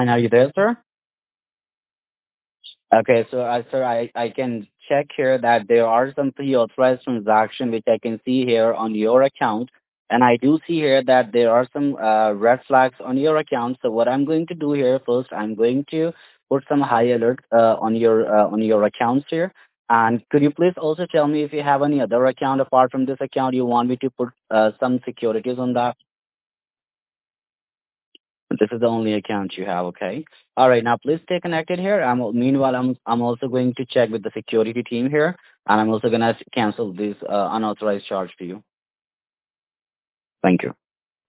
And are you there, sir? Okay, so sir, I can check here that there are some pre-authorized transactions which I can see here on your account, and I do see here that there are some red flags on your account. So what I'm going to do here first, I'm going to put some high alert on your accounts here. And could you please also tell me if you have any other account apart from this account you want me to put some securities on that? This is the only account you have, okay? All right, now please stay connected here. Meanwhile, I'm also going to check with the security team here, and I'm also gonna cancel this unauthorized charge for you. Thank you.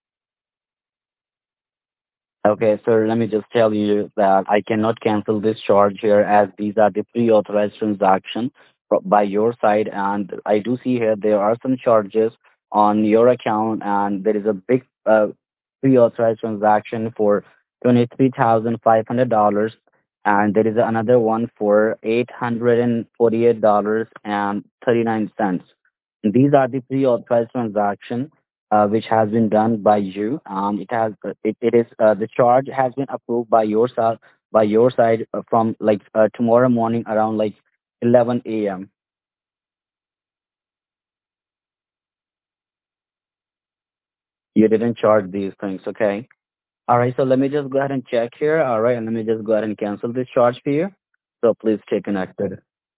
Okay, sir, let me just tell you that I cannot cancel this charge here as these are the pre-authorized transactions by your side, and I do see here there are some charges on your account, and there is a big pre-authorized transaction for $23,500, and there is another one for $848.39. These are the pre-authorized transactions which has been done by you. It is the charge has been approved by your side from like tomorrow morning around like 11 a.m. You didn't charge these things, okay? All right, so let me just go ahead and check here. All right, and let me just go ahead and cancel this charge for you. So please stay connected.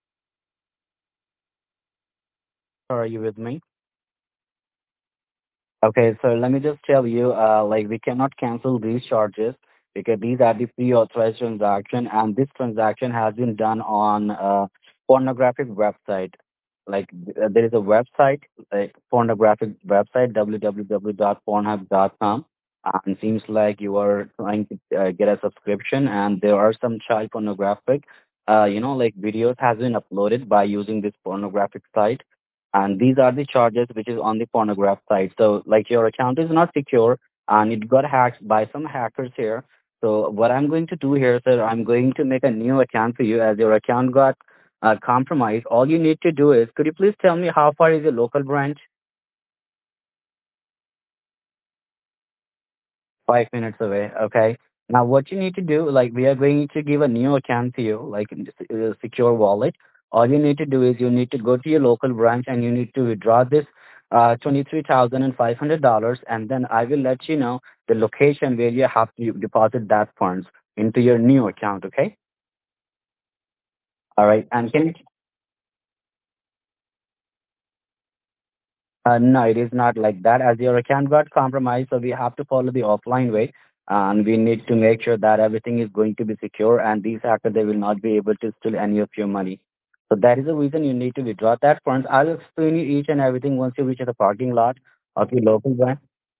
Are you with me? Okay, so let me just tell you, like we cannot cancel these charges because these are the pre-authorized transaction, and this transaction has been done on pornographic website. Like there is a website, like pornographic website, www.pornhub.com, and seems like you are trying to get a subscription, and there are some child pornographic, like videos has been uploaded by using this pornographic site, and these are the charges which is on the pornograph site. So like your account is not secure and it got hacked by some hackers here. So what I'm going to do here, sir, I'm going to make a new account for you as your account got compromised. All you need to do is, could you please tell me how far is your local branch? 5 minutes away. Okay. Now, what you need to do, like, we are going to give a new account to you, like a secure wallet. All you need to do is you need to go to your local branch and you need to withdraw this $23,500, and then I will let you know the location where you have to deposit that funds into your new account. Okay. All right. And can no, it is not like that. As your account got compromised, so we have to follow the offline way, and we need to make sure that everything is going to be secure, and these hackers they will not be able to steal any of your money. So that is the reason you need to withdraw that funds. I'll explain you each and everything once you reach the parking lot of your local bank.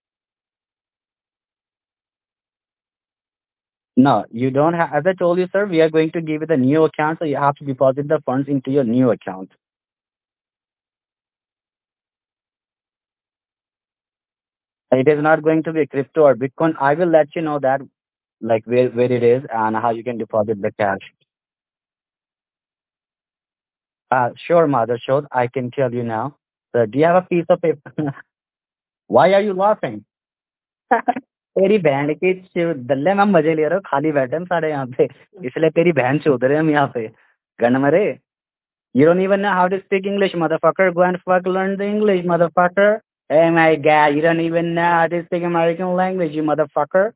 No, you don't have. As I told you, sir, we are going to give you the new account, so you have to deposit the funds into your new account. It is not going to be crypto or Bitcoin. I will let you know that, like where it is and how you can deposit the cash. Sure, mother, sure. I can tell you now. So, do you have a piece of paper? Why are you laughing? तेरी बहन की दल्ले में मजे ले रहे हो खाली बैठे हम सारे यहाँ पे इसलिए तेरी बहन चौध रहे हम यहाँ पे गन मरे. You don't even know how to speak English, motherfucker. Go and fuck learn the English, motherfucker. Oh my god, you don't even know how to speak American language, you motherfucker.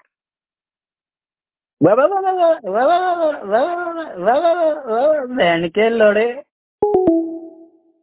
बहन के लोड़े